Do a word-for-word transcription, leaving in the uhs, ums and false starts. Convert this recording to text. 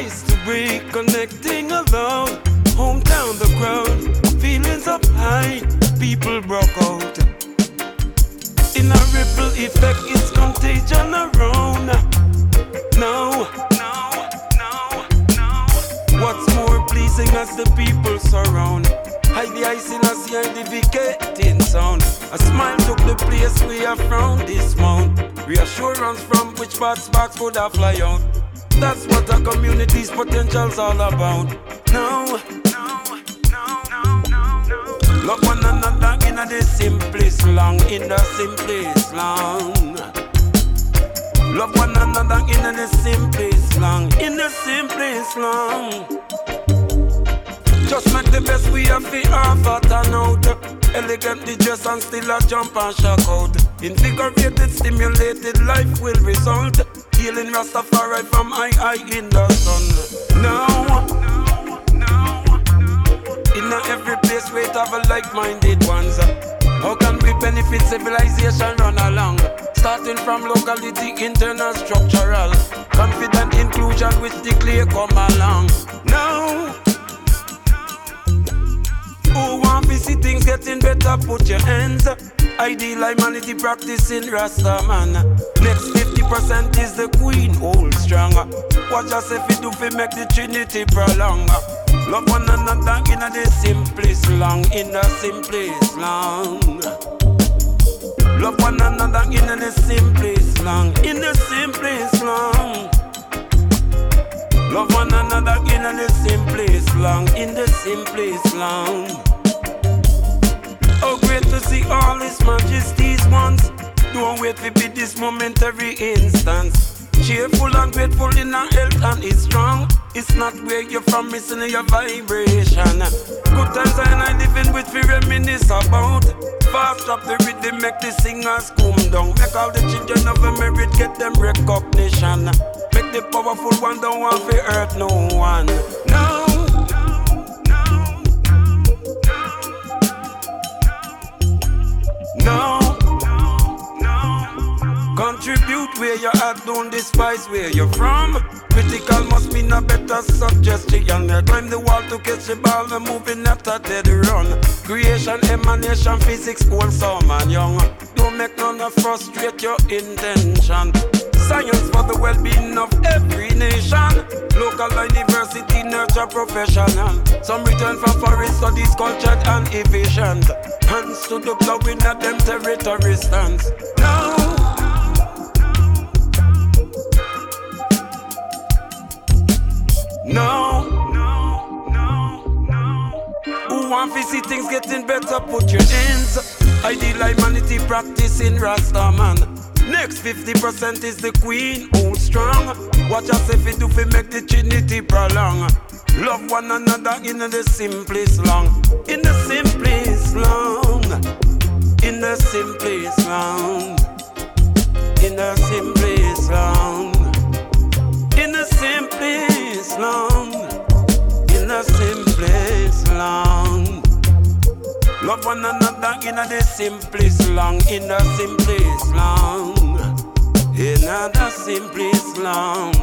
Nice to break, connecting alone. Hometown the crowd, feelings up high, people broke out. In a ripple effect, it's contagion around. No, no, no, no. What's more pleasing as the people surround? Hide the ice in a sea identificating sound. A smile took the place we have found this mount. Reassurance from which part sparks could have fly out. That's what a community's potential's all about. No, no, no, no, no, no. Love one another in the simplest long, in the simplest long. Love one another in the simplest long, in the simplest long. Just make the best we have to offer turn out. Elegantly dressed and still a jump and shock out. Invigorated, stimulated life will result. Healing Rastafari from high high in the sun. Now, in every place we have a like-minded ones. How can we benefit civilization run along? Starting from locality, internal, structural. Confident inclusion which the clear come along. Now, who want to see things getting better, put your hands. Ideal humanity practicing Rasta man. Next fifty percent is the queen, hold strong. Watch us if it do fi make the trinity prolong. Love one another in the simplest long, in the simplest long. Love one another in the simplest long, in the simplest long. Love one another in the simplest long, in the simplest long. Oh, great to see all His Majesty's ones. Don't wait to be this momentary instance. Cheerful and grateful in our health and it's strong. It's not where you're from, missing your vibration. Good times and I living with we reminisce about. Fast up the rhythm, make the singers come down. Make all the children of the merit get them recognition. Make the powerful one don't want to hurt no one. No. No. Contribute where you're at, don't despise where you're from. Critical must mean a better suggestion. Climb the wall to catch the ball, the moving after dead run. Creation, emanation, physics, old, some and young. Don't make none of frustrate your intention. Science for the well-being of every nation. Local university nurture professional. Some return from foreign studies, cultured and efficient. Hands to the plow in a them territory stands. No. No, no, no, no. Who want to see things getting better? Put your hands. Ideal humanity practicing Rasta man. Next fifty percent is the queen, hold strong. Watch us if it do fi make the trinity prolong. Love one another in the simplest long, in the simplest long, in the simplest long, in the simplest long, in the simplest long, in the simplest long. Love one another in the simplest long, in the simplest long, in the simplest long.